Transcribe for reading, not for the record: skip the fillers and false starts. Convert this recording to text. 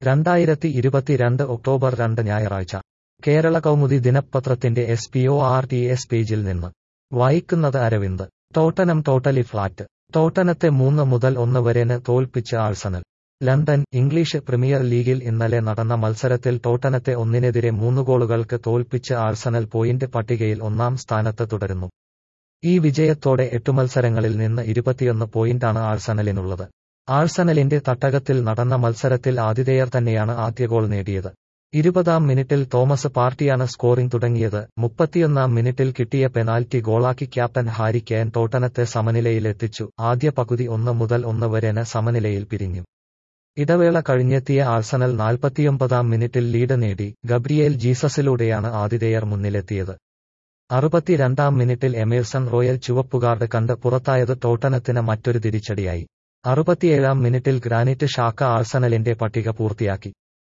2022 October 2 ഞായറാഴ്ച കേരള കൗമുദി ദിനപത്രത്തിന്റെ SPORTS പേജിൽ നിന്ന് വായിക്കുന്നത് അരവിന്ദ്. Tottenham totally flat. ടോട്ടനത്തെ 3-1 വരെന് തോൽപ്പിച്ച് ആഴ്സണൽ. ലണ്ടൻ. ഇംഗ്ലീഷ് പ്രീമിയർ ലീഗിൽ ഇന്നലെ നടന്ന മത്സരത്തിൽ ടോട്ടനത്തെ 1-നെതിരെ 3 ഗോളുകൾക്ക് തോൽപ്പിച്ച് ആഴ്സണൽ പോയിന്റ് പട്ടികയിൽ 1-ാം സ്ഥാനത്ത് തുടരുന്നു. ഈ വിജയത്തോടെ 8 മത്സരങ്ങളിൽ നിന്ന് 21 പോയിന്റാണ് ആഴ്സണലിനുള്ളത്. ആഴ്സണലിന്റെ തട്ടകത്തിൽ നടന്ന മത്സരത്തിൽ ആതിഥേയർ തന്നെയാണ് ആദ്യ ഗോൾ നേടിയത്. 20-ാം മിനിറ്റിൽ തോമസ് പാർട്ടിയാണ് സ്കോറിംഗ് തുടങ്ങിയത്. 31-ാം മിനിറ്റിൽ കിട്ടിയ പെനാൽറ്റി ഗോളാക്കി ക്യാപ്റ്റൻ ഹാരി കെയ്ൻ ടോട്ടനത്തെ സമനിലയിലെത്തിച്ചു. ആദ്യ പകുതി 1-1 വരെന് സമനിലയിൽ പിരിഞ്ഞു. ഇടവേള കഴിഞ്ഞെത്തിയ ആഴ്സണൽ 49-ാം മിനിറ്റിൽ ലീഡ് നേടി. ഗബ്രിയേൽ ജീസസിലൂടെയാണ് ആതിഥേയർ മുന്നിലെത്തിയത്. 62-ാം മിനിറ്റിൽ എമേഴ്സൺ റോയൽ ചുവപ്പുകാർഡ് കണ്ട് പുറത്തായത് ടോട്ടനത്തിന് മറ്റൊരു തിരിച്ചടിയായി. 67-ാം മിനിറ്റിൽ ഗ്രാനിറ്റ് ഷാക്ക ആഴ്സണലിന്റെ പട്ടിക പൂർത്തിയാക്കി.